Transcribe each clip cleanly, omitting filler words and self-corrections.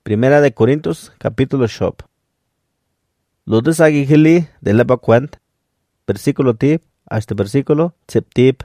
Primera de Corintios, capítulo shop. Lo de sagihili de la bacuant, versículo tip, hasta versículo tip.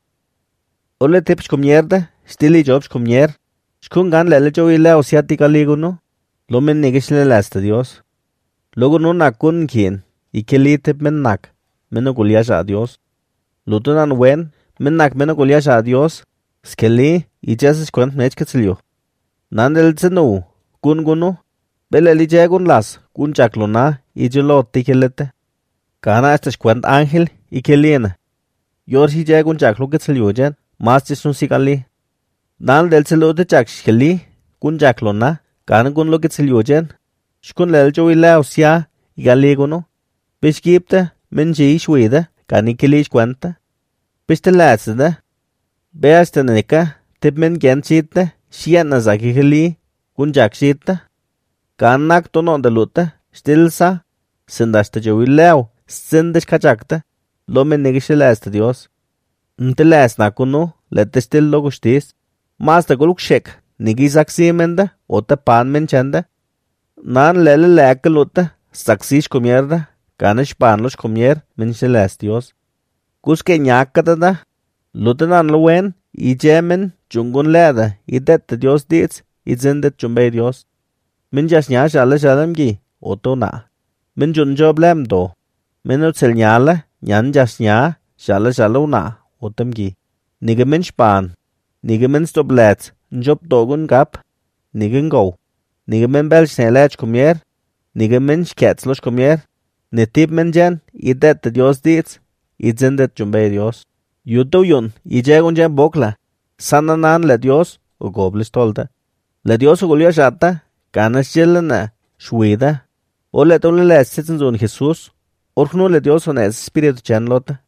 Ole tips comierda, stili jobs comier, shkungan lele jo ila osiatica liguno, lo men negishle lasta Dios. Luego no nakun quien, y que li tip men nak, meno guliasha a Dios. Lo tunan wen, men nak meno guliasha a Dios, skeli, y Jesus kwant mechketsilio. Nandel tsenu, kun guno, bele li jagun las, kun chaklona, y jelo tikelete. Kana este kwant ángel, y que liena. Yor si jagun chaklo ketsilio jen, mas jisun sikali. Nan del tselo de chak skeli, kun chaklona, kana kun lo ketsilio jen. Shkun lel jo ila usia, y galiguno. Bishkipte, men ji shwede, kani kilish kwanta. Bishte latsede. Beaste nika, tip men gen chite, shien na zakihili, kun jak chite. Kanak tono de lute, stilsa, sindaste jo ileo, sindish kachakte, lo men negishelaste Dios. Nte las nakuno, lete stil logustis, mas de guluk shek, nigizak siemende, ote pan men chende. Nan lele leke lute, saksish comierda, kanish panlos comier, men shelaste Dios. Kuske nyakata da, lute nan luen, y jemen, jungun leda, y dette Dios dits, y zindet jumbe Dios. Min jas nya shale shalem gi, oto na. Min jun job lem do. Min utsel nyale, nyan jas nya, shale shalo na, otem gi. Nige min span. Nige min stop lets, njob dogun gap. Nige ngo. Nige min bel snelech comier. Nige min sketslos comier. Netip min jen, y dette Dios dits, y zindet jumbe Dios. Yuto yun, y jegun jen bokla. Sananan le Dios, o goblis tolda. Le Dios o golio shata, ganas chelena, shwida. O le tole le sitzen Jesús, orkno le Dios on es espíritu chanlota.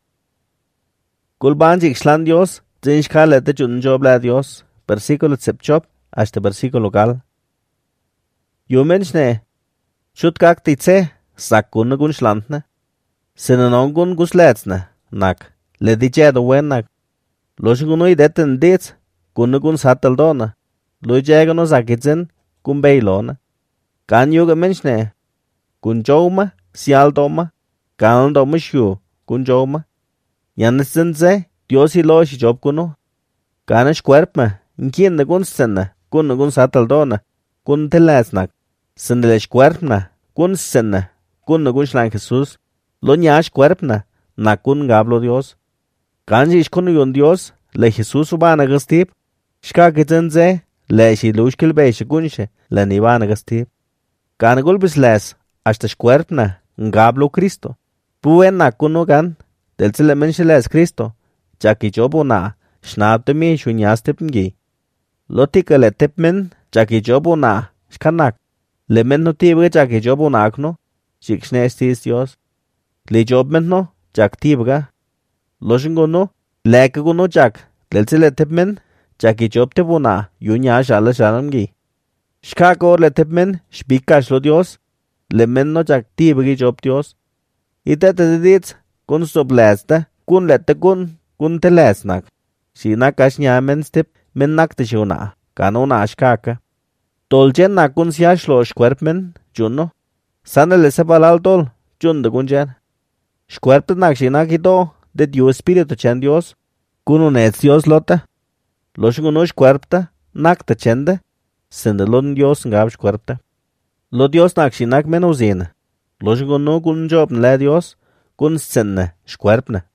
Gulbanji xlan Dios, zinshka le te jun jobla Dios, versículo tsepchop, hasta versículo gal. Yo menshne, shutkak titse, sakun gun shlantne. Sinanongun gusletsne, nak, le dijedo wenak. Loshinguno i deten dits, kunugun sataldona. Lo jagano zakitzen, kun beilona. Kan yoga menshne, kun joma, sialdoma, kan doma shu, kun joma. Yanesenze, Dios y lo shi job kuno. Kanish cuerpma, nkien de gun senna, kun sataldona, kun telasnak. Sendelesh cuerpna, kun senna, kun shlan Jesús. Lo nyash cuerpna, na kun gablo Dios. Kanji ishkunu yon Dios, le Jesús ubana gastip, shka kitzenze, le shi lushkil beishe gunshe, le nibana gastip. Kan gulbis les, hasta shkuerpna, ngablo Cristo. Puen na kuno gan, del zile menshe les Cristo, chaki jobo na, shnabte mi shunyastip ngi. Lotika le tipmen, chaki jobo na, shkanak. Le men no tibre chaki jobo na akno, shikshnestis Dios. Le jobmen no, chak tibga. Loshingono, lekagono chak, del zile tipmen, chaki job tibuna, yunya shala shalamgi. Shkako le tipmen, shbikash lo Dios, le men no chak tibgi job Dios. Ita te dits, kun stop lesta, kun lette kun te lesnak. Shina kash nyamen stip, men nak te shuna, kanona shkaka. Tolchen na kun siya shlo shkwerpmen, juno. Sana le sebalal tol, jun de gunjan. Shkwerpten nak shina kito, de Dios Espíritu chen Dios, kun unet Dios lota. Loshinguno shkwerpta, nak te chende, sende lon Dios ngab shkwerpta. Lo Dios nak shinak menuzina. Loshinguno kun job nle Dios, kun senne shkwerpna.